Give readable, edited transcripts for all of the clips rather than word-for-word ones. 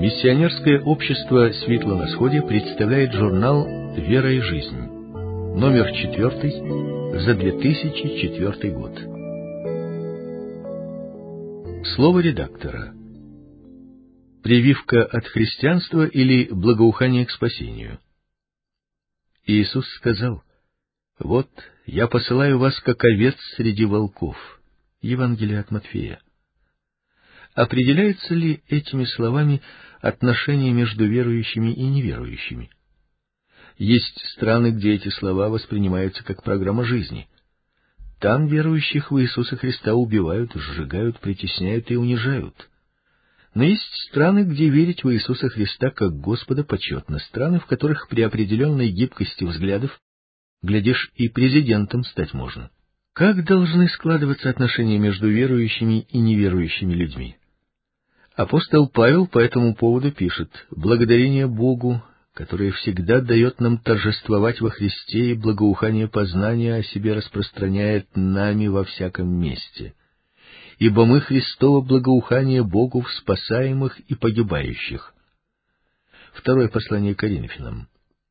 Миссионерское общество «Светло-Восходие» представляет журнал «Вера и жизнь», номер 4 за 2004 год. Слово редактора. Прививка от христианства или благоухание к спасению? Иисус сказал: «Вот, я посылаю вас, как овец среди волков». Евангелие от Матфея. Определяется ли этими словами отношение между верующими и неверующими? Есть страны, где эти слова воспринимаются как программа жизни. Там верующих в Иисуса Христа убивают, сжигают, притесняют и унижают. Но есть страны, где верить в Иисуса Христа как Господа почетно, страны, в которых при определенной гибкости взглядов, глядишь, и президентом стать можно. Как должны складываться отношения между верующими и неверующими людьми? Апостол Павел по этому поводу пишет: «Благодарение Богу, который всегда дает нам торжествовать во Христе и благоухание познания о себе распространяет нами во всяком месте. Ибо мы Христово благоухание Богу в спасаемых и погибающих». Второе послание Коринфянам.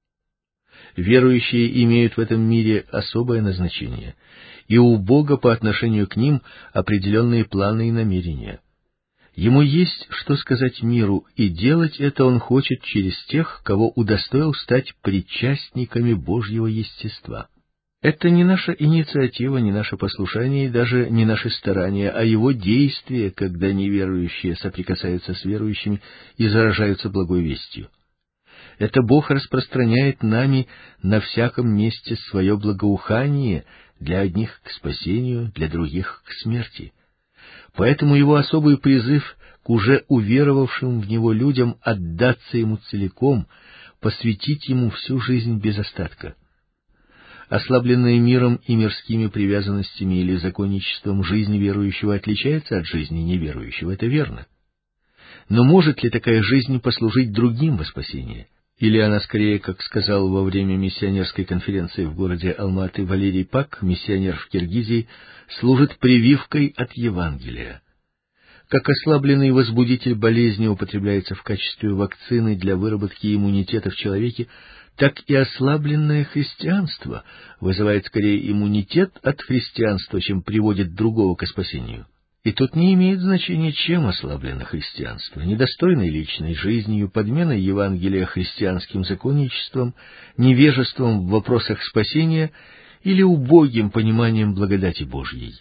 Верующие имеют в этом мире особое назначение, и у Бога по отношению к ним определенные планы и намерения. Ему есть что сказать миру, и делать это Он хочет через тех, кого удостоил стать причастниками Божьего естества. Это не наша инициатива, не наше послушание и даже не наши старания, а Его действие, когда неверующие соприкасаются с верующими и заражаются благой вестью. Это Бог распространяет нами на всяком месте свое благоухание, для одних к спасению, для других к смерти. Поэтому Его особый призыв к уже уверовавшим в Него людям отдаться Ему целиком, посвятить Ему всю жизнь без остатка. Ослабленная миром и мирскими привязанностями или законничеством жизнь верующего отличается от жизни неверующего, это верно. Но может ли такая жизнь послужить другим во спасение? Или она скорее, как сказал во время миссионерской конференции в городе Алматы Валерий Пак, миссионер в Киргизии, служит прививкой от Евангелия? Как ослабленный возбудитель болезни употребляется в качестве вакцины для выработки иммунитета в человеке, так и ослабленное христианство вызывает скорее иммунитет от христианства, чем приводит другого к спасению. И тут не имеет значения, чем ослаблено христианство: недостойной личной жизнью, подменой Евангелия христианским законничеством, невежеством в вопросах спасения или убогим пониманием благодати Божьей.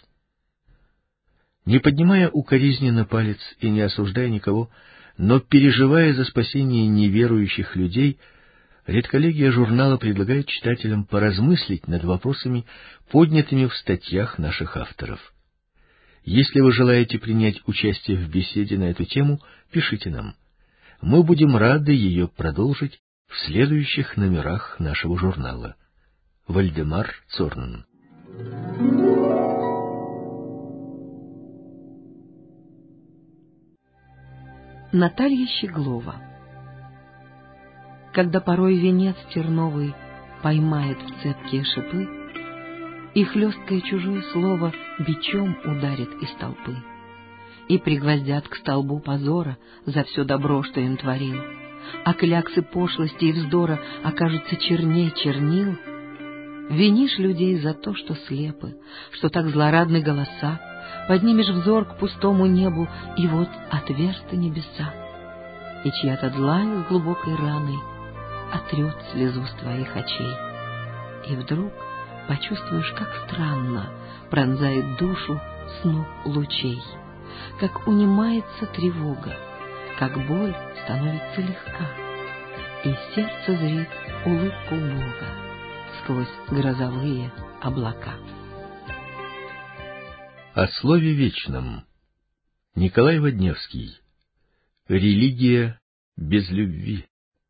Не поднимая укоризненно палец и не осуждая никого, но переживая за спасение неверующих людей, редколлегия журнала предлагает читателям поразмыслить над вопросами, поднятыми в статьях наших авторов. Если вы желаете принять участие в беседе на эту тему, пишите нам. Мы будем рады ее продолжить в следующих номерах нашего журнала. Вальдемар Цорнен. Наталья Щеглова. Когда порой венец терновый поймает в цепкие шипы, и хлесткое чужое слово бичом ударит из толпы, и пригвоздят к столбу позора за все добро, что им творил, а кляксы пошлости и вздора окажутся черней чернил. Винишь людей за то, что слепы, что так злорадны голоса, поднимешь взор к пустому небу, и вот отверсты небеса, и чья-то злая с глубокой раной отрет слезу с твоих очей, и вдруг почувствуешь, как странно пронзает душу сноп лучей, как унимается тревога, как боль становится легка, и сердце зрит улыбку Бога сквозь грозовые облака. О слове вечном. Николай Водневский. Религия без любви.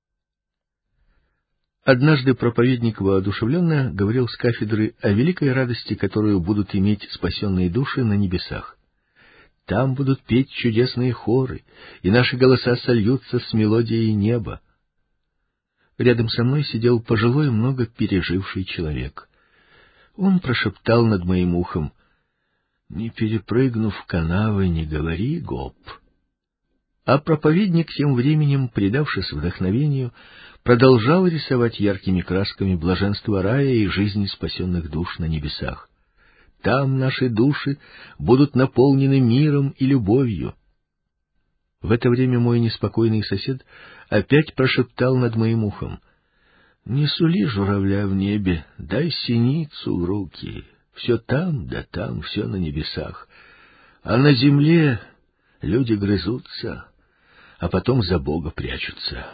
Однажды проповедник воодушевленно говорил с кафедры о великой радости, которую будут иметь спасенные души на небесах. Там будут петь чудесные хоры, и наши голоса сольются с мелодией неба. Рядом со мной сидел пожилой, много переживший человек. Он прошептал над моим ухом: «Не перепрыгнув канавы, не говори гоп». А проповедник тем временем, предавшись вдохновению, продолжал рисовать яркими красками блаженство рая и жизни спасенных душ на небесах. Там наши души будут наполнены миром и любовью. В это время мой неспокойный сосед опять прошептал над моим ухом: «Не сули журавля в небе, дай синицу в руки. Все там, да там, все на небесах. А на земле люди грызутся, а потом за Бога прячутся».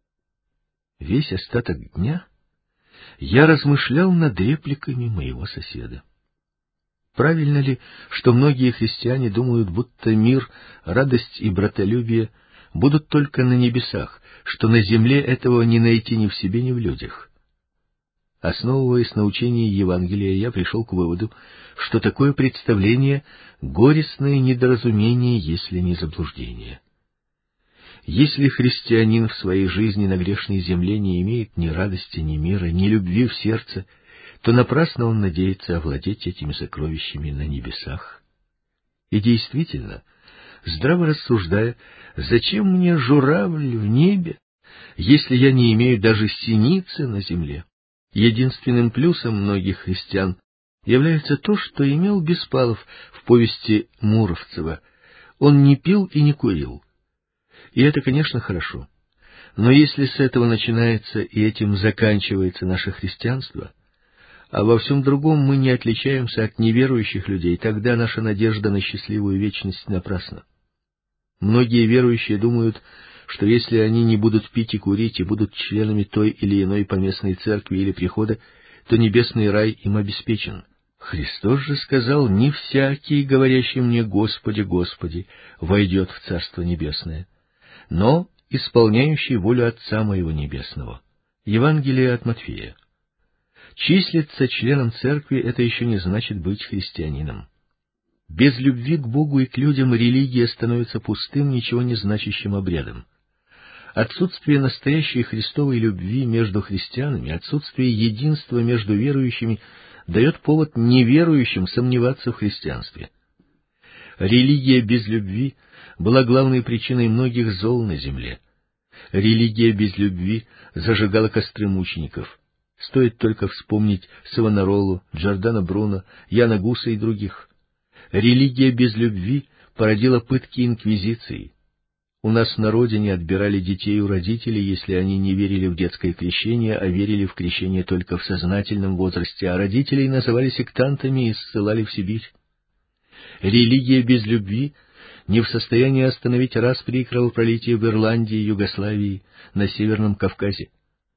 Весь остаток дня я размышлял над репликами моего соседа. Правильно ли, что многие христиане думают, будто мир, радость и братолюбие будут только на небесах, что на земле этого не найти ни в себе, ни в людях? Основываясь на учении Евангелия, я пришел к выводу, что такое представление — горестное недоразумение, если не заблуждение. Если христианин в своей жизни на грешной земле не имеет ни радости, ни мира, ни любви в сердце, то напрасно он надеется овладеть этими сокровищами на небесах. И действительно, здраво рассуждая, зачем мне журавль в небе, если я не имею даже синицы на земле? Единственным плюсом многих христиан является то, что имел Беспалов в повести Муромцева. Он не пил и не курил. И это, конечно, хорошо. Но если с этого начинается и этим заканчивается наше христианство, а во всем другом мы не отличаемся от неверующих людей, тогда наша надежда на счастливую вечность напрасна. Многие верующие думают, что если они не будут пить и курить и будут членами той или иной поместной церкви или прихода, то небесный рай им обеспечен. Христос же сказал: «Не всякий, говорящий мне: Господи, Господи, войдет в Царство Небесное, но исполняющий волю Отца Моего Небесного». Евангелие от Матфея. Числиться членом церкви — это еще не значит быть христианином. Без любви к Богу и к людям религия становится пустым, ничего не значащим обрядом. Отсутствие настоящей Христовой любви между христианами, отсутствие единства между верующими дает повод неверующим сомневаться в христианстве. Религия без любви была главной причиной многих зол на земле. Религия без любви зажигала костры мучеников. Стоит только вспомнить Савонаролу, Джордано Бруно, Яна Гуса и других. Религия без любви породила пытки инквизиции. У нас на родине отбирали детей у родителей, если они не верили в детское крещение, а верили в крещение только в сознательном возрасте, а родителей называли сектантами и ссылали в Сибирь. Религия без любви не в состоянии остановить распри и кровопролитие в Ирландии, Югославии, на Северном Кавказе.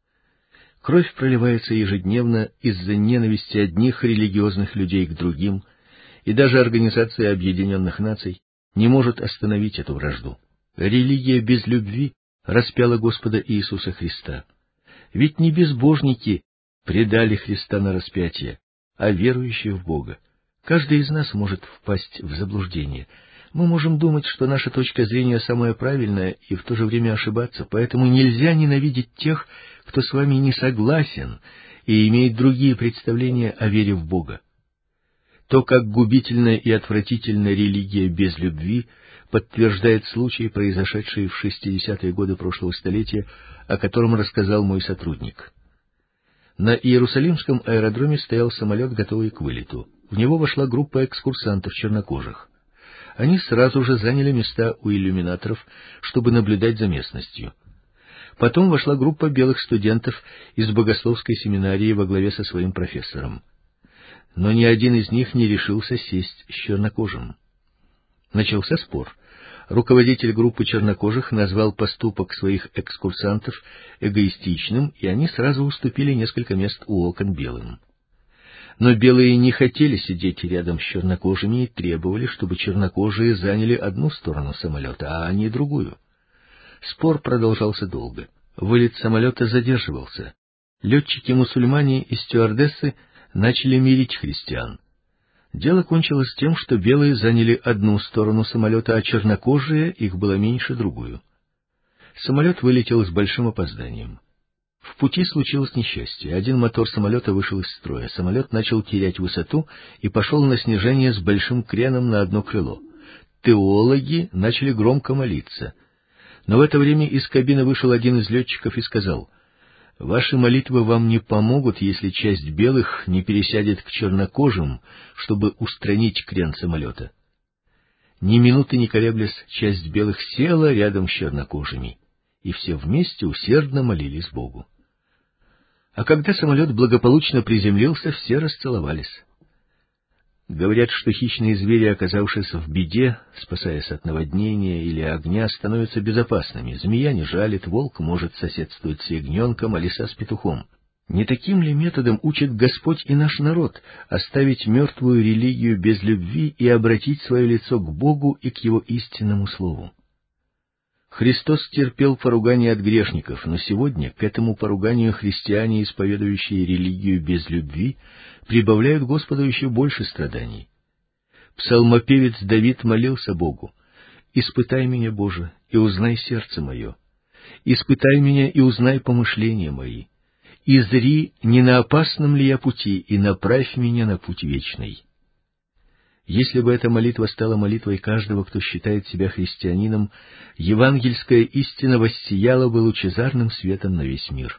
Кровь проливается ежедневно из-за ненависти одних религиозных людей к другим, и даже Организация Объединенных Наций не может остановить эту вражду. Религия без любви распяла Господа Иисуса Христа. Ведь не безбожники предали Христа на распятие, а верующие в Бога. Каждый из нас может впасть в заблуждение. Мы можем думать, что наша точка зрения самая правильная, и в то же время ошибаться, поэтому нельзя ненавидеть тех, кто с вами не согласен и имеет другие представления о вере в Бога. То, как губительна и отвратительна религия без любви, подтверждает случай, произошедший в 60-е годы прошлого столетия, о котором рассказал мой сотрудник. На Иерусалимском аэродроме стоял самолет, готовый к вылету. В него вошла группа экскурсантов чернокожих. Они сразу же заняли места у иллюминаторов, чтобы наблюдать за местностью. Потом вошла группа белых студентов из богословской семинарии во главе со своим профессором. Но ни один из них не решился сесть с чернокожим. Начался спор. Руководитель группы чернокожих назвал поступок своих экскурсантов эгоистичным, и они сразу уступили несколько мест у окон белым. Но белые не хотели сидеть рядом с чернокожими и требовали, чтобы чернокожие заняли одну сторону самолета, а они другую. Спор продолжался долго. Вылет самолета задерживался. Летчики-мусульмане и стюардессы начали мирить христиан. Дело кончилось тем, что белые заняли одну сторону самолета, а чернокожие, их было меньше, другую. Самолет вылетел с большим опозданием. В пути случилось несчастье. Один мотор самолета вышел из строя. Самолет начал терять высоту и пошел на снижение с большим креном на одно крыло. Теологи начали громко молиться. Но в это время из кабины вышел один из летчиков и сказал: «Ваши молитвы вам не помогут, если часть белых не пересядет к чернокожим, чтобы устранить крен самолета». Ни минуты не колеблясь, часть белых села рядом с чернокожими, и все вместе усердно молились Богу. А когда самолет благополучно приземлился, все расцеловались. Говорят, что хищные звери, оказавшись в беде, спасаясь от наводнения или огня, становятся безопасными. Змея не жалит, волк может соседствовать с ягненком, а лиса с петухом. Не таким ли методом учит Господь и наш народ оставить мертвую религию без любви и обратить свое лицо к Богу и к Его истинному Слову? Христос терпел поругание от грешников, но сегодня к этому поруганию христиане, исповедующие религию без любви, прибавляют Господу еще больше страданий. Псалмопевец Давид молился Богу: «Испытай меня, Боже, и узнай сердце мое. Испытай меня и узнай помышления мои. И зри, не на опасном ли я пути, и направь меня на путь вечный». Если бы эта молитва стала молитвой каждого, кто считает себя христианином, евангельская истина воссияла бы лучезарным светом на весь мир.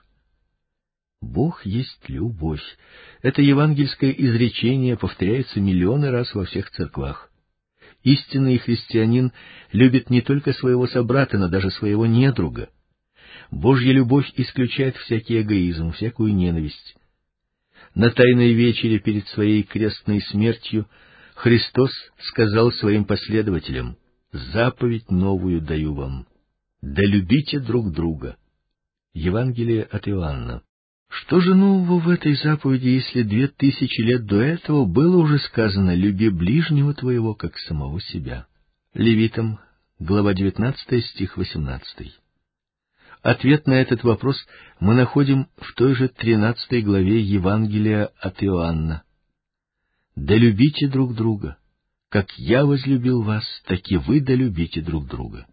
Бог есть любовь. Это евангельское изречение повторяется миллионы раз во всех церквах. Истинный христианин любит не только своего собрата, но даже своего недруга. Божья любовь исключает всякий эгоизм, всякую ненависть. На Тайной вечере перед своей крестной смертью Христос сказал своим последователям: «Заповедь новую даю вам: да любите друг друга». Евангелие от Иоанна. Что же нового в этой заповеди, если 2000 лет до этого было уже сказано: «Люби ближнего твоего, как самого себя»? Левитам, глава 19, стих 18. Ответ на этот вопрос мы находим в той же 13 главе Евангелия от Иоанна. «Да любите друг друга, как я возлюбил вас, так и вы да любите друг друга».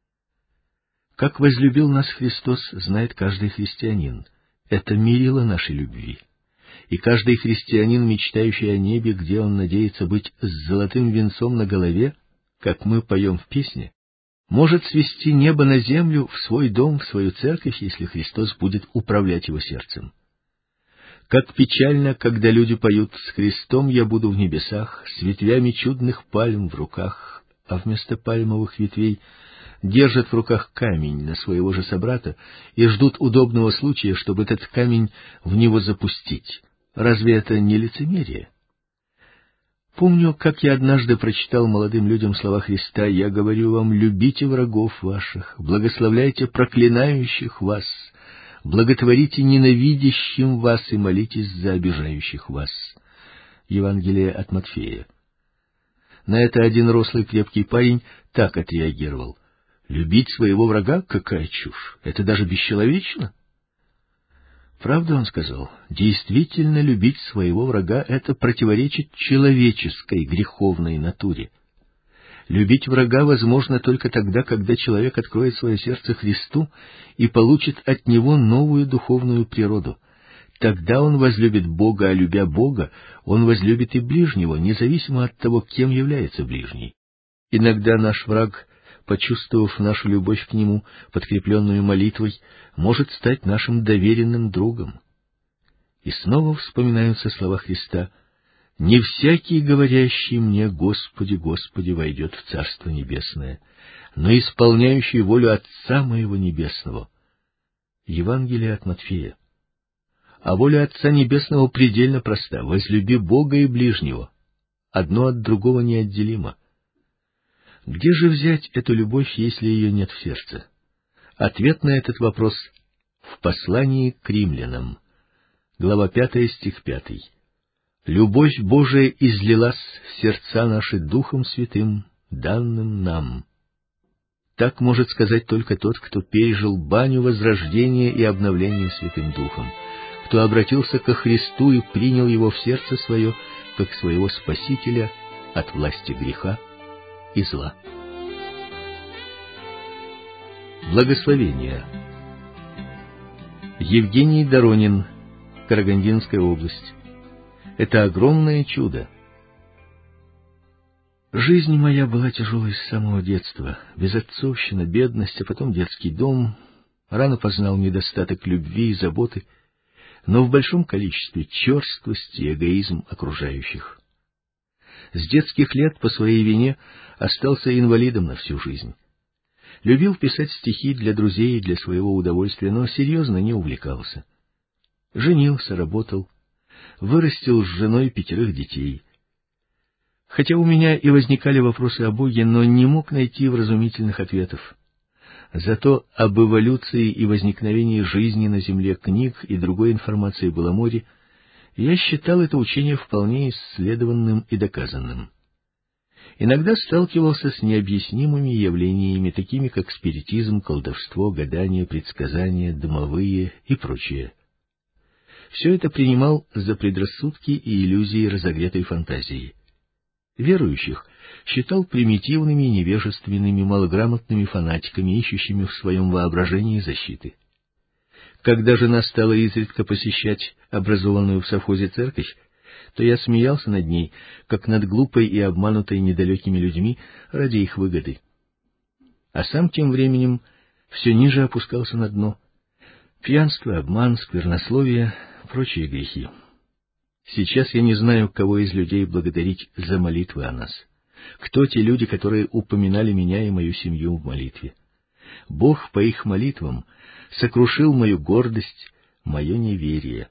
Как возлюбил нас Христос, знает каждый христианин. Это мерило нашей любви. И каждый христианин, мечтающий о небе, где он надеется быть с золотым венцом на голове, как мы поем в песне, может свести небо на землю, в свой дом, в свою церковь, если Христос будет управлять его сердцем. Как печально, когда люди поют: «С Христом я буду в небесах, с ветвями чудных пальм в руках», а вместо пальмовых ветвей держат в руках камень на своего же собрата и ждут удобного случая, чтобы этот камень в него запустить. Разве это не лицемерие? Помню, как я однажды прочитал молодым людям слова Христа: «Я говорю вам, любите врагов ваших, благословляйте проклинающих вас, благотворите ненавидящим вас и молитесь за обижающих вас». Евангелие от Матфея. На это один рослый крепкий парень так отреагировал: «Любить своего врага? Какая чушь! Это даже бесчеловечно!» Правда, он сказал, действительно любить своего врага — это противоречит человеческой греховной натуре. Любить врага возможно только тогда, когда человек откроет свое сердце Христу и получит от Него новую духовную природу. Тогда он возлюбит Бога, а любя Бога, он возлюбит и ближнего, независимо от того, кем является ближний. Иногда наш враг, почувствовав нашу любовь к нему, подкрепленную молитвой, может стать нашим доверенным другом. И снова вспоминаются слова Христа: «Не всякий, говорящий мне: Господи, Господи, войдет в Царство Небесное, но исполняющий волю Отца моего Небесного». Евангелие от Матфея. А воля Отца Небесного предельно проста: возлюби Бога и ближнего. Одно от другого неотделимо. Где же взять эту любовь, если ее нет в сердце? Ответ на этот вопрос в послании к римлянам, глава 5, стих 5. «Любовь Божия излилась в сердца наши Духом Святым, данным нам». Так может сказать только тот, кто пережил баню возрождения и обновления Святым Духом, кто обратился ко Христу и принял Его в сердце свое, как своего Спасителя от власти греха и зла. Благословение. Евгений Доронин, Карагандинская область. Это огромное чудо. Жизнь моя была тяжелой с самого детства. Безотцовщина, бедность, а потом детский дом. Рано познал недостаток любви и заботы, но в большом количестве черствость и эгоизм окружающих. С детских лет по своей вине остался инвалидом на всю жизнь. Любил писать стихи для друзей и для своего удовольствия, но серьезно не увлекался. Женился, работал, вырастил с женой 5 детей. Хотя у меня и возникали вопросы о Боге, но не мог найти вразумительных ответов. Зато об эволюции и возникновении жизни на Земле, книг и другой информации было море, и я считал это учение вполне исследованным и доказанным. Иногда сталкивался с необъяснимыми явлениями, такими как спиритизм, колдовство, гадание, предсказания, домовые и прочее. Все это принимал за предрассудки и иллюзии разогретой фантазии. Верующих считал примитивными, невежественными, малограмотными фанатиками, ищущими в своем воображении защиты. Когда жена стала изредка посещать образованную в совхозе церковь, то я смеялся над ней, как над глупой и обманутой недалекими людьми ради их выгоды. А сам тем временем все ниже опускался на дно. Пьянство, обман, сквернословие, прочие грехи. Сейчас я не знаю, кого из людей благодарить за молитвы о нас. Кто те люди, которые упоминали меня и мою семью в молитве? Бог по их молитвам сокрушил мою гордость, мое неверие.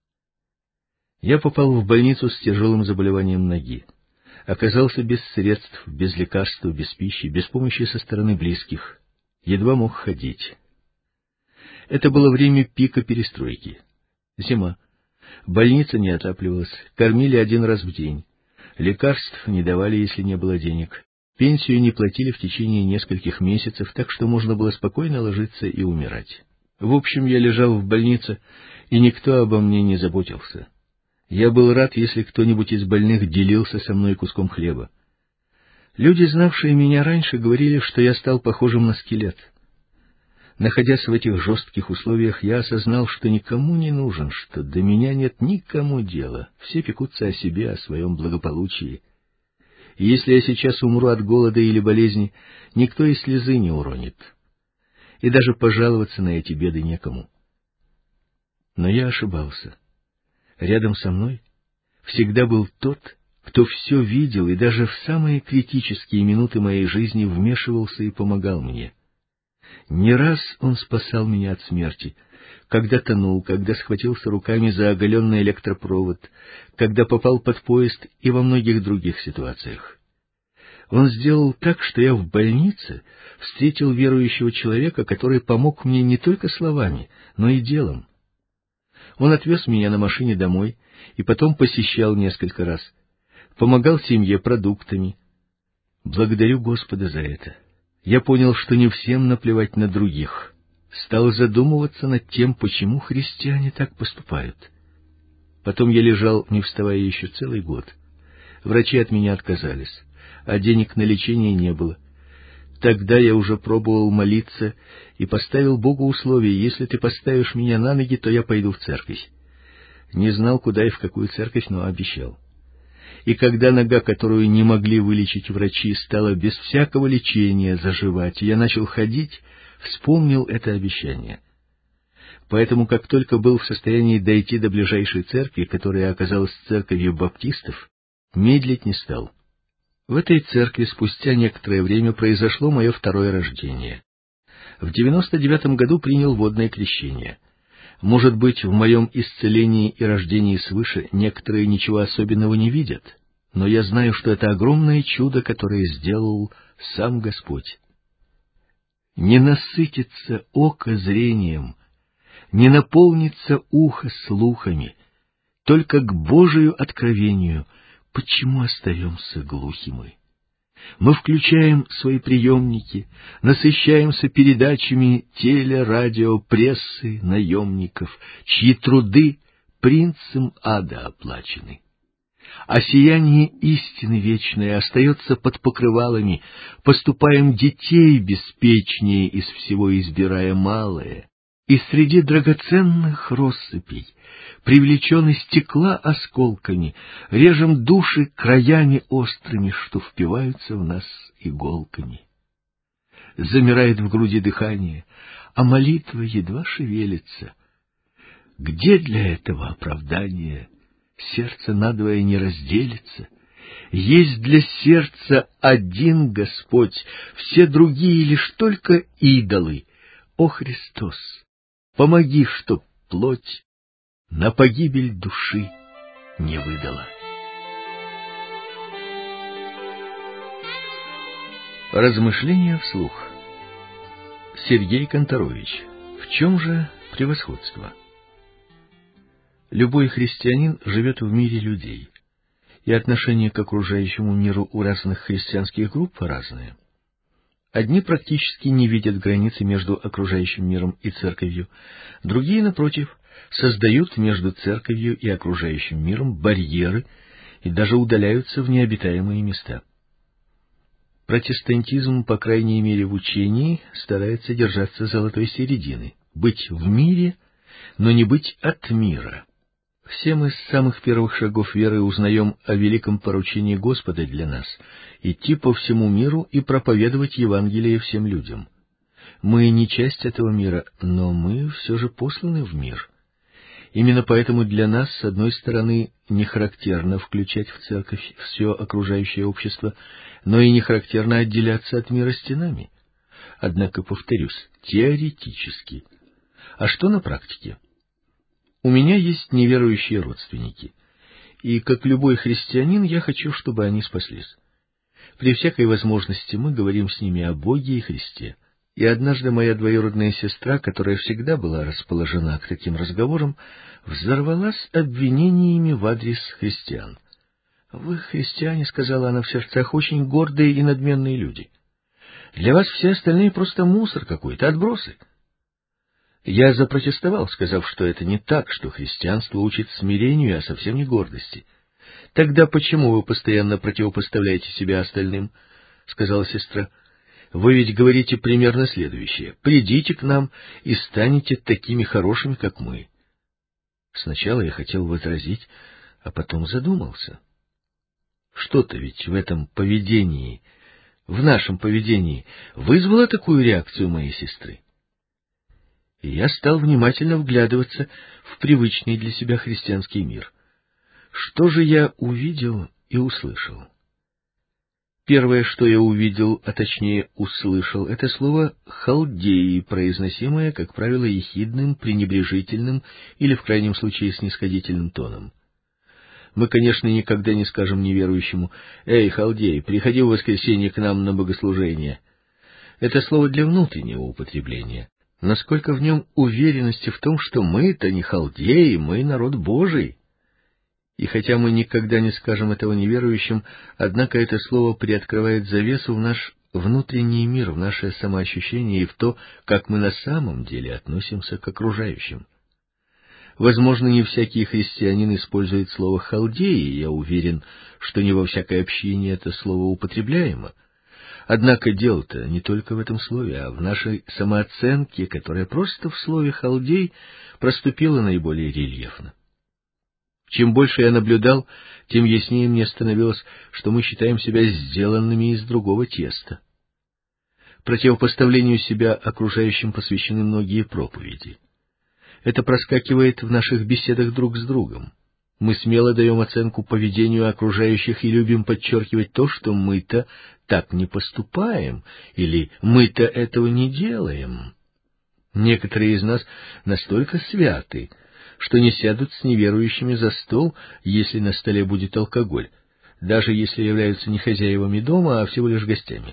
Я попал в больницу с тяжелым заболеванием ноги. Оказался без средств, без лекарств, без пищи, без помощи со стороны близких. Едва мог ходить. Это было время пика перестройки. Зима. Больница не отапливалась, кормили 1 раз в день. Лекарств не давали, если не было денег. Пенсию не платили в течение нескольких месяцев, так что можно было спокойно ложиться и умирать. В общем, я лежал в больнице, и никто обо мне не заботился. Я был рад, если кто-нибудь из больных делился со мной куском хлеба. Люди, знавшие меня раньше, говорили, что я стал похожим на скелет. Находясь в этих жестких условиях, я осознал, что никому не нужен, что до меня нет никому дела. Все пекутся о себе, о своем благополучии. И если я сейчас умру от голода или болезни, никто и слезы не уронит. И даже пожаловаться на эти беды некому. Но я ошибался. Рядом со мной всегда был тот, кто все видел и даже в самые критические минуты моей жизни вмешивался и помогал мне. Не раз он спасал меня от смерти, когда тонул, когда схватился руками за оголенный электропровод, когда попал под поезд и во многих других ситуациях. Он сделал так, что я в больнице встретил верующего человека, который помог мне не только словами, но и делом. Он отвез меня на машине домой и потом посещал несколько раз, помогал семье продуктами. Благодарю Господа за это. Я понял, что не всем наплевать на других. Стал задумываться над тем, почему христиане так поступают. Потом я лежал, не вставая, еще целый год. Врачи от меня отказались, а денег на лечение не было. Тогда я уже пробовал молиться и поставил Богу условие: если ты поставишь меня на ноги, то я пойду в церковь. Не знал, куда и в какую церковь, но обещал. И когда нога, которую не могли вылечить врачи, стала без всякого лечения заживать, и я начал ходить, вспомнил это обещание. Поэтому, как только был в состоянии дойти до ближайшей церкви, которая оказалась церковью баптистов, медлить не стал. В этой церкви спустя некоторое время произошло мое второе рождение. В 99 году принял водное крещение. Может быть, в моем исцелении и рождении свыше некоторые ничего особенного не видят, но я знаю, что это огромное чудо, которое сделал сам Господь. Не насытится око зрением, не наполнится ухо слухами, только к Божию откровению. Почему остаемся глухи мы? Мы включаем свои приемники, насыщаемся передачами теле, радио, прессы, наемников, чьи труды принцем ада оплачены. А сияние истины вечной остается под покрывалами, поступаем детей беспечнее, из всего избирая малое. И среди драгоценных россыпей, привлеченный стекла осколками, режем души краями острыми, что впиваются в нас иголками. Замирает в груди дыхание, а молитва едва шевелится. Где для этого оправдание? Сердце надвое не разделится. Есть для сердца один Господь, все другие лишь только идолы. О Христос, помоги, чтоб плоть на погибель души не выдала. Размышления вслух. Сергей Канторович. В чем же превосходство? Любой христианин живет в мире людей, и отношение к окружающему миру у разных христианских групп разное. Одни практически не видят границы между окружающим миром и церковью, другие, напротив, создают между церковью и окружающим миром барьеры и даже удаляются в необитаемые места. Протестантизм, по крайней мере в учении, старается держаться золотой середины, быть в мире, но не быть от мира. Все мы с самых первых шагов веры узнаем о великом поручении Господа для нас — идти по всему миру и проповедовать Евангелие всем людям. Мы не часть этого мира, но мы все же посланы в мир. Именно поэтому для нас, с одной стороны, не характерно включать в церковь все окружающее общество, но и не характерно отделяться от мира стенами. Однако, повторюсь, теоретически. А что на практике? У меня есть неверующие родственники, и, как любой христианин, я хочу, чтобы они спаслись. При всякой возможности мы говорим с ними о Боге и Христе. И однажды моя двоюродная сестра, которая всегда была расположена к таким разговорам, взорвалась обвинениями в адрес христиан. «Вы, христиане, — сказала она в сердцах, — очень гордые и надменные люди. Для вас все остальные просто мусор какой-то, отбросы». Я запротестовал, сказав, что это не так, что христианство учит смирению, а совсем не гордости. — Тогда почему вы постоянно противопоставляете себя остальным? — сказала сестра. — Вы ведь говорите примерно следующее: придите к нам и станете такими хорошими, как мы. Сначала я хотел возразить, а потом задумался. Что-то ведь в этом поведении, в нашем поведении, вызвало такую реакцию моей сестры. И я стал внимательно вглядываться в привычный для себя христианский мир. Что же я увидел и услышал? Первое, что я увидел, а точнее услышал, это слово «халдеи», произносимое, как правило, ехидным, пренебрежительным или, в крайнем случае, снисходительным тоном. Мы, конечно, никогда не скажем неверующему: «Эй, халдей, приходи в воскресенье к нам на богослужение». Это слово для внутреннего употребления. Насколько в нем уверенности в том, что мы-то не халдеи, мы народ Божий. И хотя мы никогда не скажем этого неверующим, однако это слово приоткрывает завесу в наш внутренний мир, в наше самоощущение и в то, как мы на самом деле относимся к окружающим. Возможно, не всякий христианин использует слово «халдеи», и я уверен, что не во всякой общине это слово употребляемо. Однако дело-то не только в этом слове, а в нашей самооценке, которая просто в слове «халдей» проступила наиболее рельефно. Чем больше я наблюдал, тем яснее мне становилось, что мы считаем себя сделанными из другого теста. Противопоставлению себя окружающим посвящены многие проповеди. Это проскакивает в наших беседах друг с другом. Мы смело даем оценку поведению окружающих и любим подчеркивать то, что мы-то так не поступаем, или мы-то этого не делаем. Некоторые из нас настолько святы, что не сядут с неверующими за стол, если на столе будет алкоголь, даже если являются не хозяевами дома, а всего лишь гостями.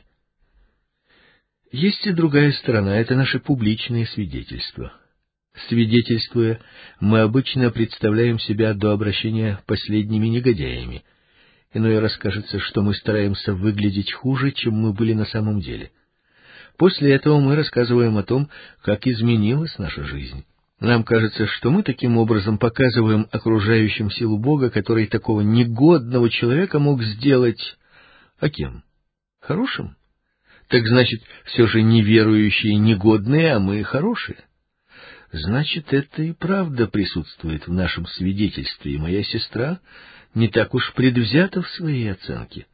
Есть и другая сторона — это наши публичные свидетельства. Свидетельствуя, мы обычно представляем себя до обращения последними негодяями. Иной раз кажется, что мы стараемся выглядеть хуже, чем мы были на самом деле. После этого мы рассказываем о том, как изменилась наша жизнь. Нам кажется, что мы таким образом показываем окружающим силу Бога, который такого негодного человека мог сделать... А кем? Хорошим? Так значит, все же неверующие негодные, а мы хорошие. Значит, это и правда присутствует в нашем свидетельстве, и моя сестра не так уж предвзята в своей оценке.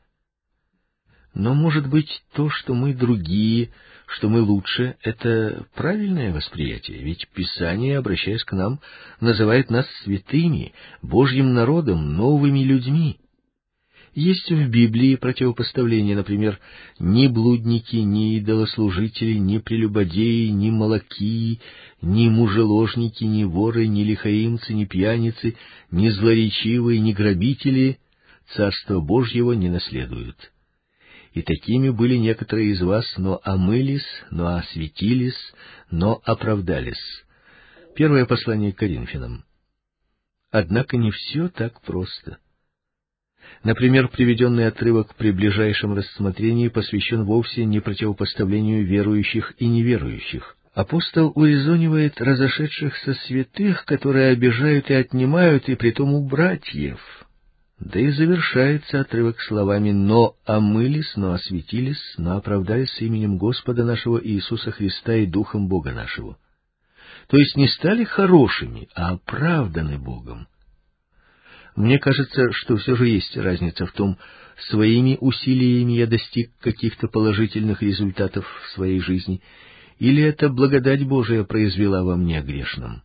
Но, может быть, то, что мы другие, что мы лучше, это правильное восприятие, ведь Писание, обращаясь к нам, называет нас святыми, Божьим народом, новыми людьми. Есть в Библии противопоставление, например, ни блудники, ни идолослужители, ни прелюбодеи, ни молокии, ни мужеложники, ни воры, ни лихаимцы, ни пьяницы, ни злоречивые, ни грабители Царства Божьего не наследуют. И такими были некоторые из вас, но омылись, но осветились, но оправдались. Первое послание к Коринфянам. Однако не все так просто. Например, приведенный отрывок при ближайшем рассмотрении посвящен вовсе не противопоставлению верующих и неверующих. Апостол урезонивает разошедшихся святых, которые обижают и отнимают, и притом у братьев. Да и завершается отрывок словами «но омылись, но осветились, но оправдались именем Господа нашего Иисуса Христа и Духом Бога нашего». То есть не стали хорошими, а оправданы Богом. Мне кажется, что все же есть разница в том, своими усилиями я достиг каких-то положительных результатов в своей жизни, или это благодать Божия произвела во мне грешном.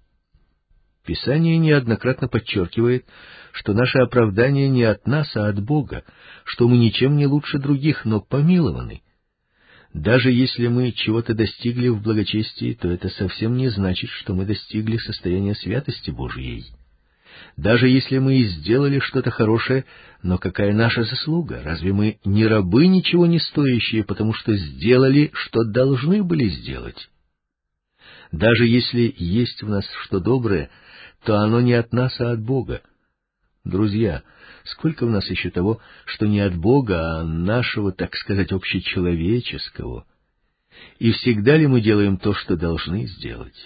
Писание неоднократно подчеркивает, что наше оправдание не от нас, а от Бога, что мы ничем не лучше других, но помилованы. Даже если мы чего-то достигли в благочестии, то это совсем не значит, что мы достигли состояния святости Божьей. Даже если мы и сделали что-то хорошее, но какая наша заслуга? Разве мы не рабы, ничего не стоящие, потому что сделали, что должны были сделать? Даже если есть в нас что доброе, то оно не от нас, а от Бога. Друзья, сколько в нас еще того, что не от Бога, а нашего, так сказать, общечеловеческого? И всегда ли мы делаем то, что должны сделать?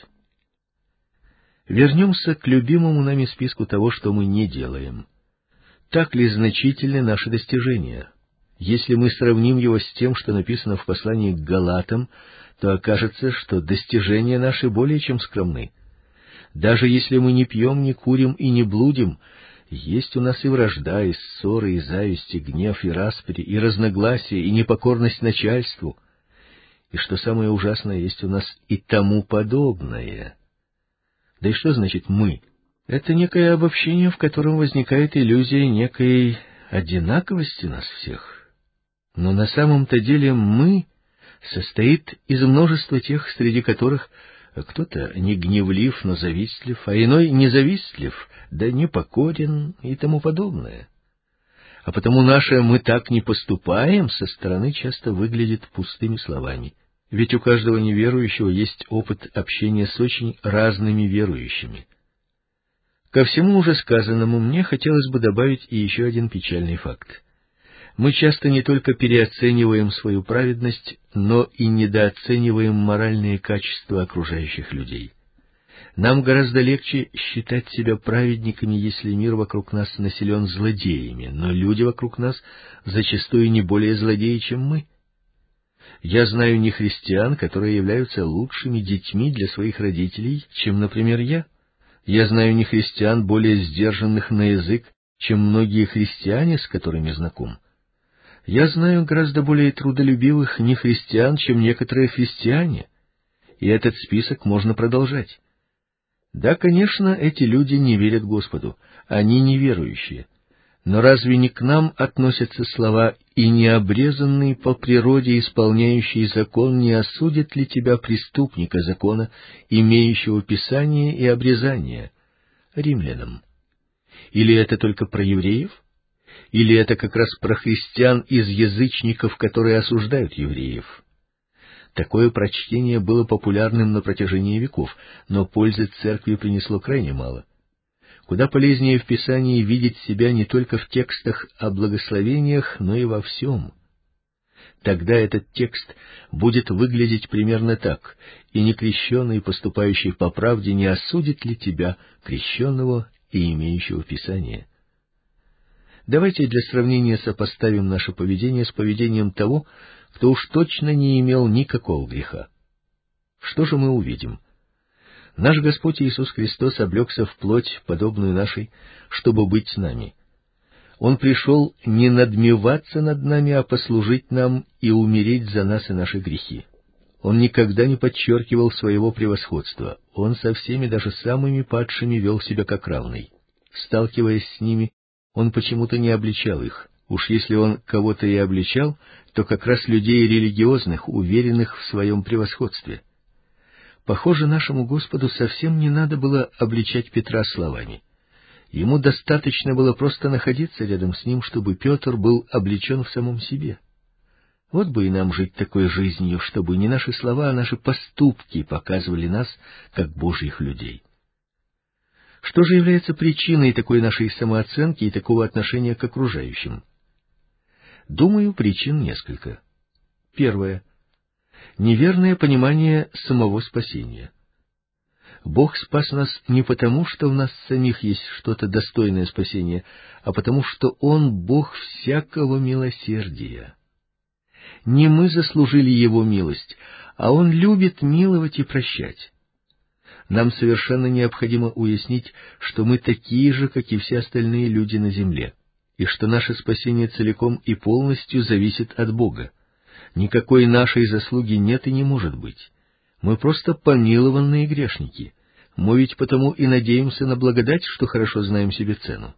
Вернемся к любимому нами списку того, что мы не делаем. Так ли значительны наши достижения? Если мы сравним его с тем, что написано в послании к Галатам, то окажется, что достижения наши более чем скромны. Даже если мы не пьем, не курим и не блудим, есть у нас и вражда, и ссоры, и зависть, и гнев, и распри, и разногласия, и непокорность начальству. И что самое ужасное, есть у нас и тому подобное. Да и что значит «мы»? Это некое обобщение, в котором возникает иллюзия некой одинаковости нас всех. Но на самом-то деле «мы» состоит из множества тех, среди которых кто-то не гневлив, но завистлив, а иной не завистлив, да непокорен и тому подобное. А потому наше «мы так не поступаем» со стороны часто выглядит пустыми словами. Ведь у каждого неверующего есть опыт общения с очень разными верующими. Ко всему уже сказанному мне хотелось бы добавить и еще один печальный факт. Мы часто не только переоцениваем свою праведность, но и недооцениваем моральные качества окружающих людей. Нам гораздо легче считать себя праведниками, если мир вокруг нас населен злодеями, но люди вокруг нас зачастую не более злодеи, чем мы. Я знаю нехристиан, которые являются лучшими детьми для своих родителей, чем, например, я. Я знаю нехристиан, более сдержанных на язык, чем многие христиане, с которыми знаком. Я знаю гораздо более трудолюбивых нехристиан, чем некоторые христиане, и этот список можно продолжать. Да, конечно, эти люди не верят Господу, они неверующие. Но разве не к нам относятся слова «и необрезанный по природе исполняющий закон не осудит ли тебя преступника закона, имеющего писание и обрезание?» Римлянам. Или это только про евреев? Или это как раз про христиан из язычников, которые осуждают евреев? Такое прочтение было популярным на протяжении веков, но пользы церкви принесло крайне мало. Куда полезнее в Писании видеть себя не только в текстах о благословениях, но и во всем. Тогда этот текст будет выглядеть примерно так: «И некрещенный, поступающий по правде, не осудит ли тебя, крещенного и имеющего Писание?» Давайте для сравнения сопоставим наше поведение с поведением того, кто уж точно не имел никакого греха. Что же мы увидим? Наш Господь Иисус Христос облегся в плоть, подобную нашей, чтобы быть с нами. Он пришел не надмеваться над нами, а послужить нам и умереть за нас и наши грехи. Он никогда не подчеркивал своего превосходства. Он со всеми, даже самыми падшими, вел себя как равный. Сталкиваясь с ними, он почему-то не обличал их. Уж если он кого-то и обличал, то как раз людей религиозных, уверенных в своем превосходстве. Похоже, нашему Господу совсем не надо было обличать Петра словами. Ему достаточно было просто находиться рядом с ним, чтобы Петр был облечен в самом себе. Вот бы и нам жить такой жизнью, чтобы не наши слова, а наши поступки показывали нас как Божьих людей. Что же является причиной такой нашей самооценки и такого отношения к окружающим? Думаю, причин несколько. Первое. Неверное понимание самого спасения. Бог спас нас не потому, что в нас самих есть что-то достойное спасения, а потому, что Он — Бог всякого милосердия. Не мы заслужили Его милость, а Он любит миловать и прощать. Нам совершенно необходимо уяснить, что мы такие же, как и все остальные люди на земле, и что наше спасение целиком и полностью зависит от Бога. Никакой нашей заслуги нет и не может быть. Мы просто помилованные грешники. Мы ведь потому и надеемся на благодать, что хорошо знаем себе цену.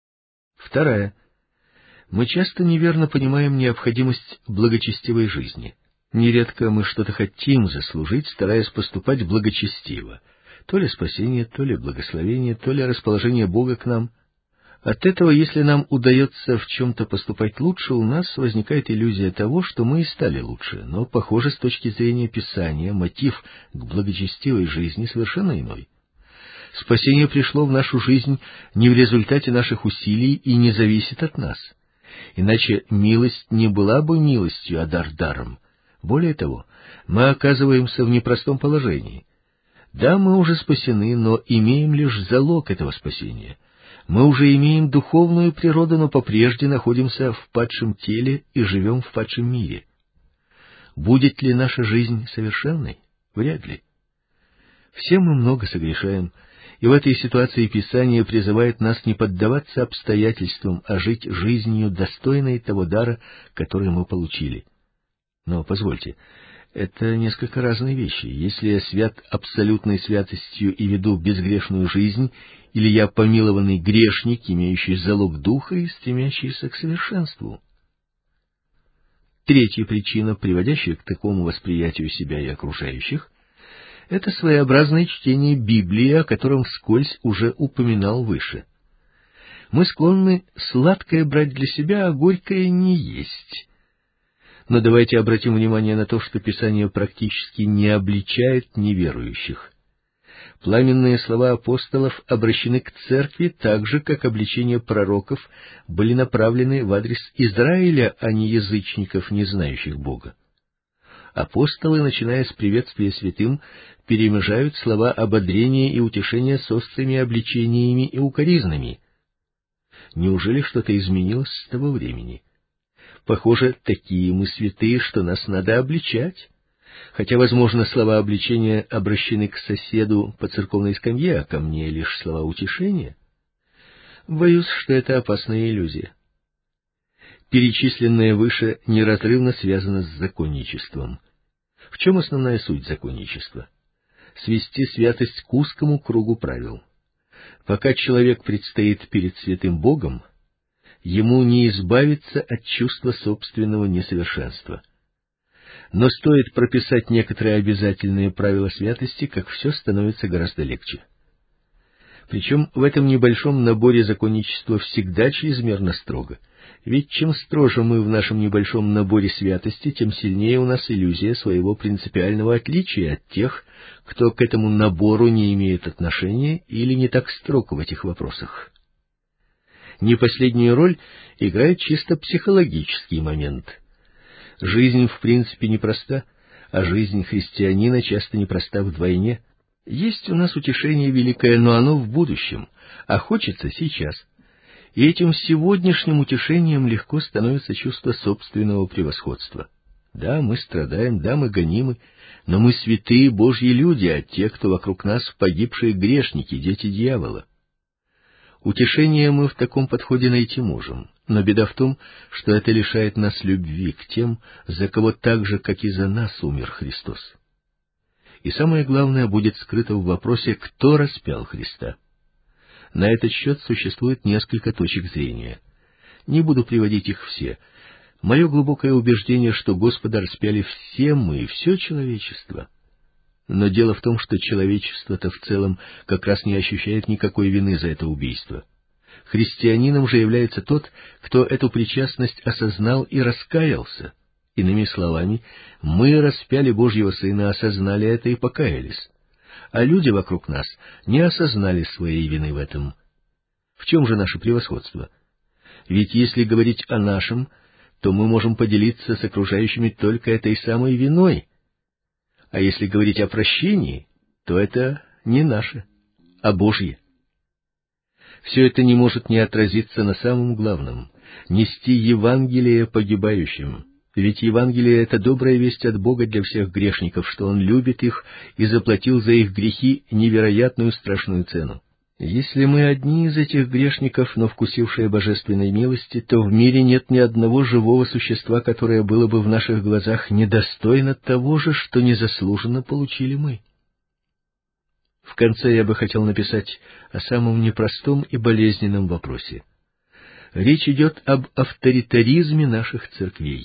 Вторая. Мы часто неверно понимаем необходимость благочестивой жизни. Нередко мы что-то хотим заслужить, стараясь поступать благочестиво. То ли спасение, то ли благословение, то ли расположение Бога к нам. От этого, если нам удается в чем-то поступать лучше, у нас возникает иллюзия того, что мы и стали лучше. Но, похоже, с точки зрения Писания, мотив к благочестивой жизни совершенно иной. Спасение пришло в нашу жизнь не в результате наших усилий и не зависит от нас. Иначе милость не была бы милостью, а дар даром. Более того, мы оказываемся в непростом положении. Да, мы уже спасены, но имеем лишь залог этого спасения. Мы уже имеем духовную природу, но попрежде находимся в падшем теле и живем в падшем мире. Будет ли наша жизнь совершенной? Вряд ли. Все мы много согрешаем, и в этой ситуации Писание призывает нас не поддаваться обстоятельствам, а жить жизнью, достойной того дара, который мы получили. Но, позвольте, это несколько разные вещи. Если я свят абсолютной святостью и веду безгрешную жизнь, или я помилованный грешник, имеющий залог духа и стремящийся к совершенству? Третья причина, приводящая к такому восприятию себя и окружающих, это своеобразное чтение Библии, о котором вскользь уже упоминал выше. Мы склонны сладкое брать для себя, а горькое не есть. Но давайте обратим внимание на то, что Писание практически не обличает неверующих. Пламенные слова апостолов обращены к церкви так же, как обличения пророков были направлены в адрес Израиля, а не язычников, не знающих Бога. Апостолы, начиная с приветствия святым, перемежают слова ободрения и утешения с острыми обличениями и укоризнами. Неужели что-то изменилось с того времени? Похоже, такие мы святые, что нас надо обличать. Хотя, возможно, слова обличения обращены к соседу по церковной скамье, а ко мне лишь слова утешения. Боюсь, что это опасная иллюзия. Перечисленное выше неразрывно связано с законничеством. В чем основная суть законничества? Свести святость к узкому кругу правил. Пока человек предстоит перед святым Богом, ему не избавиться от чувства собственного несовершенства. Но стоит прописать некоторые обязательные правила святости, как все становится гораздо легче. Причем в этом небольшом наборе законничества всегда чрезмерно строго. Ведь чем строже мы в нашем небольшом наборе святости, тем сильнее у нас иллюзия своего принципиального отличия от тех, кто к этому набору не имеет отношения или не так строг в этих вопросах. Не последнюю роль играет чисто психологический момент. Жизнь в принципе непроста, а жизнь христианина часто непроста вдвойне. Есть у нас утешение великое, но оно в будущем, а хочется сейчас. И этим сегодняшним утешением легко становится чувство собственного превосходства. Да, мы страдаем, да, мы гонимы, Но мы святые Божьи люди, а те, кто вокруг нас, погибшие грешники, дети дьявола. Утешение мы в таком подходе найти можем, но беда в том, что это лишает нас любви к тем, за кого так же, как и за нас, умер Христос. И самое главное будет скрыто в вопросе, кто распял Христа. На этот счет существует несколько точек зрения. Не буду приводить их все. Мое глубокое убеждение, что Господа распяли все мы и все человечество. Но дело в том, что человечество-то в целом как раз не ощущает никакой вины за это убийство. Христианином же является тот, кто эту причастность осознал и раскаялся. Иными словами, мы распяли Божьего Сына, осознали это и покаялись. А люди вокруг нас не осознали своей вины в этом. В чем же наше превосходство? Ведь если говорить о нашем, то мы можем поделиться с окружающими только этой самой виной. А если говорить о прощении, то это не наше, а Божье. Все это не может не отразиться на самом главном — нести Евангелие погибающим. Ведь Евангелие — это добрая весть от Бога для всех грешников, что Он любит их и заплатил за их грехи невероятную страшную цену. Если мы одни из этих грешников, но вкусившие божественной милости, то в мире нет ни одного живого существа, которое было бы в наших глазах недостойно того же, что незаслуженно получили мы. В конце я бы хотел написать о самом непростом и болезненном вопросе. Речь идет об авторитаризме наших церквей.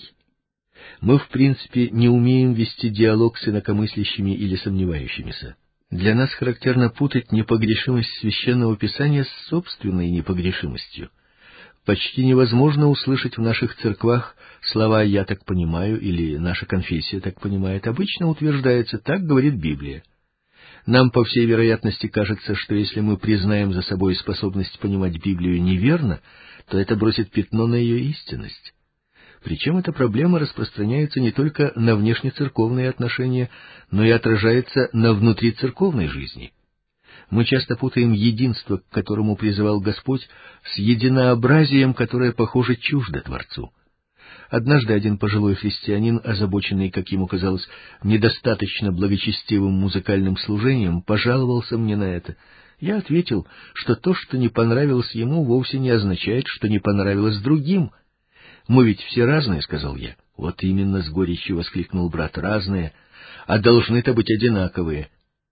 Мы, в принципе, не умеем вести диалог с инакомыслящими или сомневающимися. Для нас характерно путать непогрешимость Священного Писания с собственной непогрешимостью. Почти невозможно услышать в наших церквах слова «я так понимаю» или «наша конфессия так понимает». Обычно утверждается «так говорит Библия». Нам, по всей вероятности, кажется, что если мы признаем за собой способность понимать Библию неверно, то это бросит пятно на ее истинность. Причем эта проблема распространяется не только на внешнецерковные отношения, но и отражается на внутрицерковной жизни. Мы часто путаем единство, к которому призывал Господь, с единообразием, которое, похоже, чуждо Творцу. Однажды один пожилой христианин, озабоченный, как ему казалось, недостаточно благочестивым музыкальным служением, пожаловался мне на это. Я ответил, что то, что не понравилось ему, вовсе не означает, что не понравилось другим. «Мы ведь все разные», — сказал я. «Вот именно», — с горечью воскликнул брат, — «разные, а должны-то быть одинаковые».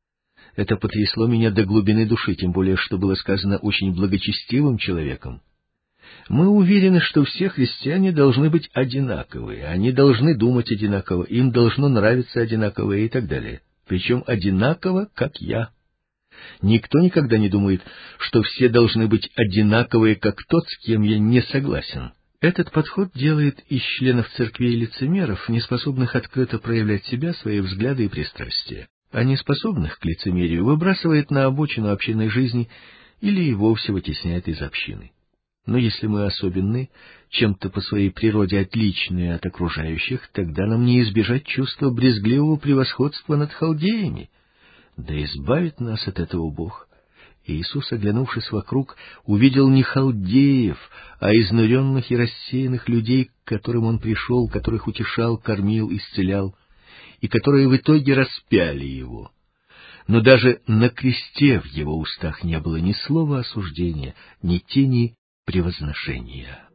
Это потрясло меня до глубины души, тем более, что было сказано очень благочестивым человеком. Мы уверены, что все христиане должны быть одинаковые, они должны думать одинаково, им должно нравиться одинаковое и так далее. Причем одинаково, как я. Никто никогда не думает, что все должны быть одинаковые, как тот, с кем я не согласен. Этот подход делает из членов церквей лицемеров, неспособных открыто проявлять себя, свои взгляды и пристрастия, а неспособных к лицемерию выбрасывает на обочину общинной жизни или и вовсе вытесняет из общины. Но если мы особенны, чем-то по своей природе отличные от окружающих, тогда нам не избежать чувства брезгливого превосходства над халдеями. Да избавит нас от этого Бог. Иисус, оглянувшись вокруг, увидел не халдеев, а изнуренных и рассеянных людей, к которым Он пришел, которых утешал, кормил, исцелял, и которые в итоге распяли Его. Но даже на кресте в Его устах не было ни слова осуждения, ни тени превозношения.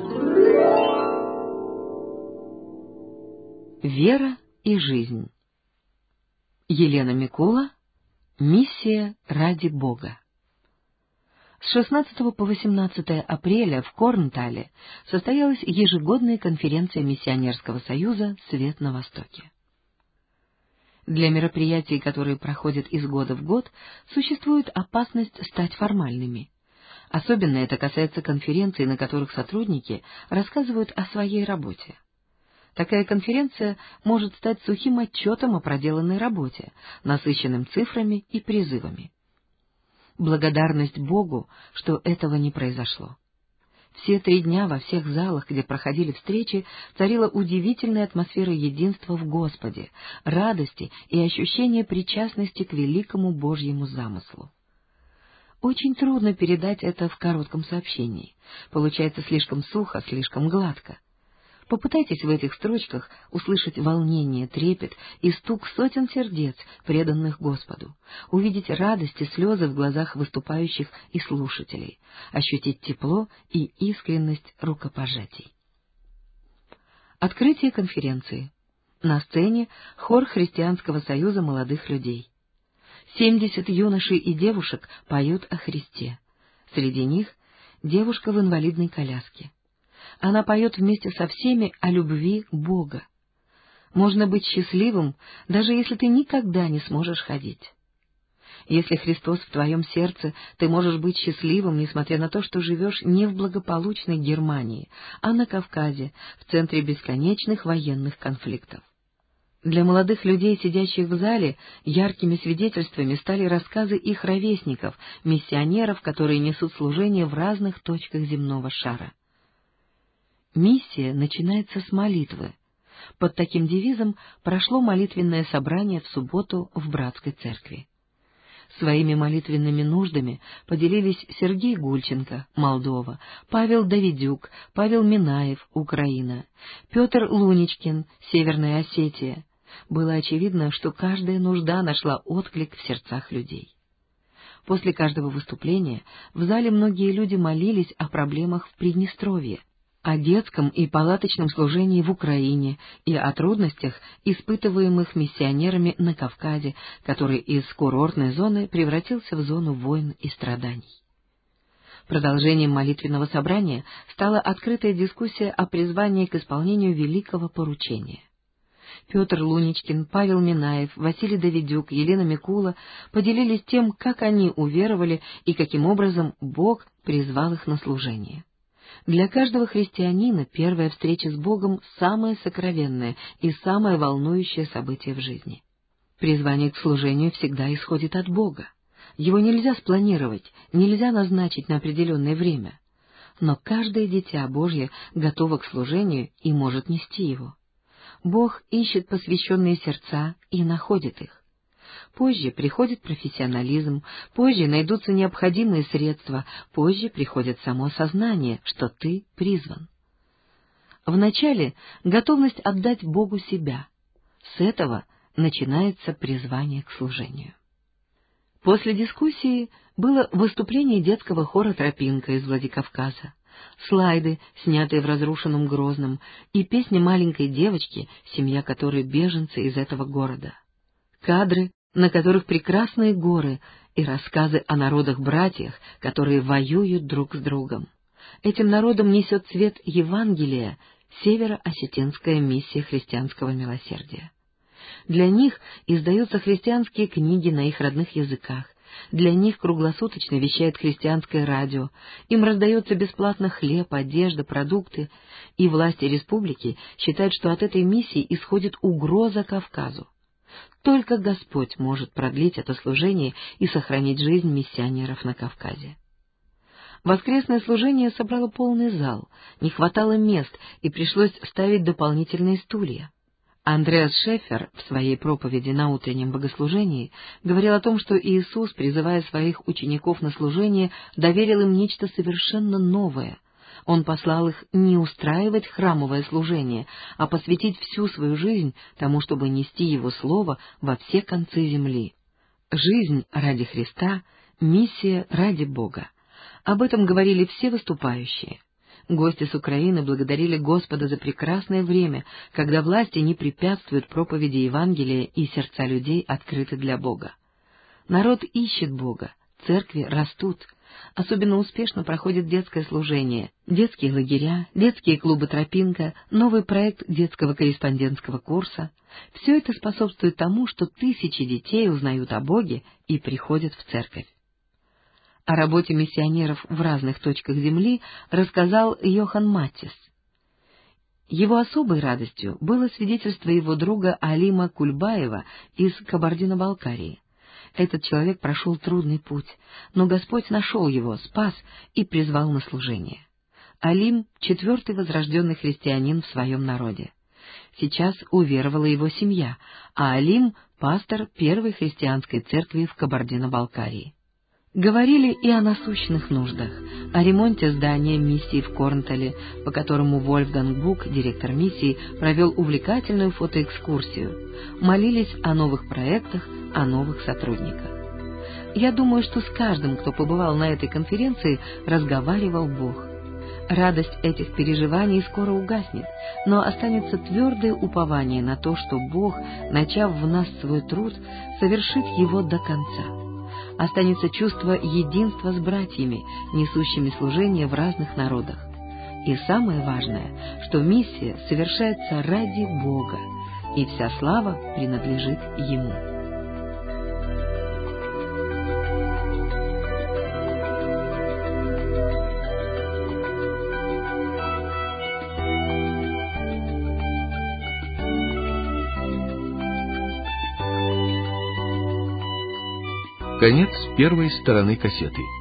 Вера и жизнь. Елена Микула. Миссия ради Бога. С 16 по 18 апреля в Корнтале состоялась ежегодная конференция Миссионерского союза «Свет на Востоке». Для мероприятий, которые проходят из года в год, существует опасность стать формальными. Особенно это касается конференций, на которых сотрудники рассказывают о своей работе. Такая конференция может стать сухим отчетом о проделанной работе, насыщенным цифрами и призывами. Благодарность Богу, что этого не произошло. Все 3 дня во всех залах, где проходили встречи, царила удивительная атмосфера единства в Господе, радости и ощущения причастности к великому Божьему замыслу. Очень трудно передать это в коротком сообщении. Получается слишком сухо, слишком гладко. Попытайтесь в этих строчках услышать волнение, трепет и стук сотен сердец, преданных Господу, увидеть радость и слезы в глазах выступающих и слушателей, ощутить тепло и искренность рукопожатий. Открытие конференции. На сцене хор Христианского союза молодых людей. 70 юношей и девушек поют о Христе. Среди них девушка в инвалидной коляске. Она поет вместе со всеми о любви Бога. Можно быть счастливым, даже если ты никогда не сможешь ходить. Если Христос в твоем сердце, ты можешь быть счастливым, несмотря на то, что живешь не в благополучной Германии, а на Кавказе, в центре бесконечных военных конфликтов. Для молодых людей, сидящих в зале, яркими свидетельствами стали рассказы их ровесников, миссионеров, которые несут служение в разных точках земного шара. Миссия начинается с молитвы. Под таким девизом прошло молитвенное собрание в субботу в братской церкви. Своими молитвенными нуждами поделились Сергей Гульченко, Молдова, Павел Давидюк, Павел Минаев, Украина, Петр Луничкин, Северная Осетия. Было очевидно, что каждая нужда нашла отклик в сердцах людей. После каждого выступления в зале многие люди молились о проблемах в Приднестровье, о детском и палаточном служении в Украине и о трудностях, испытываемых миссионерами на Кавказе, который из курортной зоны превратился в зону войн и страданий. Продолжением молитвенного собрания стала открытая дискуссия о призвании к исполнению великого поручения. Петр Луничкин, Павел Минаев, Василий Давидюк, Елена Микула поделились тем, как они уверовали и каким образом Бог призвал их на служение. Для каждого христианина первая встреча с Богом — самое сокровенное и самое волнующее событие в жизни. Призвание к служению всегда исходит от Бога. Его нельзя спланировать, нельзя назначить на определенное время. Но каждое дитя Божье готово к служению и может нести его. Бог ищет посвященные сердца и находит их. Позже приходит профессионализм, позже найдутся необходимые средства, позже приходит само сознание, что ты призван. Вначале готовность отдать Богу себя. С этого начинается призвание к служению. После дискуссии было выступление детского хора «Тропинка» из Владикавказа, слайды, снятые в разрушенном Грозном, и песня маленькой девочки, семья которой беженцы из этого города. Кадры, на которых прекрасные горы, и рассказы о народах-братьях, которые воюют друг с другом. Этим народам несет цвет Евангелия Северо-Осетинская миссия христианского милосердия. Для них издаются христианские книги на их родных языках, для них круглосуточно вещает христианское радио, им раздается бесплатно хлеб, одежда, продукты, и власти республики считают, что от этой миссии исходит угроза Кавказу. Только Господь может продлить это служение и сохранить жизнь миссионеров на Кавказе. Воскресное служение собрало полный зал, не хватало мест, и пришлось ставить дополнительные стулья. Андреас Шефер в своей проповеди на утреннем богослужении говорил о том, что Иисус, призывая своих учеников на служение, доверил им нечто совершенно новое. Он послал их не устраивать храмовое служение, а посвятить всю свою жизнь тому, чтобы нести Его Слово во все концы земли. Жизнь ради Христа, миссия ради Бога. Об этом говорили все выступающие. Гости с Украины благодарили Господа за прекрасное время, когда власти не препятствуют проповеди Евангелия и сердца людей открыты для Бога. Народ ищет Бога, церкви растут. Особенно успешно проходит детское служение, детские лагеря, детские клубы «Тропинка», новый проект детского корреспондентского курса. Все это способствует тому, что тысячи детей узнают о Боге и приходят в церковь. О работе миссионеров в разных точках земли рассказал Йохан Маттис. Его особой радостью было свидетельство его друга Алима Кульбаева из Кабардино-Балкарии. Этот человек прошел трудный путь, но Господь нашел его, спас и призвал на служение. Алим — 4-й возрожденный христианин в своем народе. Сейчас уверовала его семья, а Алим — пастор первой христианской церкви в Кабардино-Балкарии. Говорили и о насущных нуждах, о ремонте здания миссии в Корнтале, по которому Вольфганг Бук, директор миссии, провел увлекательную фотоэкскурсию. Молились о новых проектах, о новых сотрудниках. Я думаю, что с каждым, кто побывал на этой конференции, разговаривал Бог. Радость этих переживаний скоро угаснет, но останется твердое упование на то, что Бог, начав в нас свой труд, совершит его до конца. Останется чувство единства с братьями, несущими служение в разных народах. И самое важное, что миссия совершается ради Бога, и вся слава принадлежит Ему. Конец первой стороны кассеты.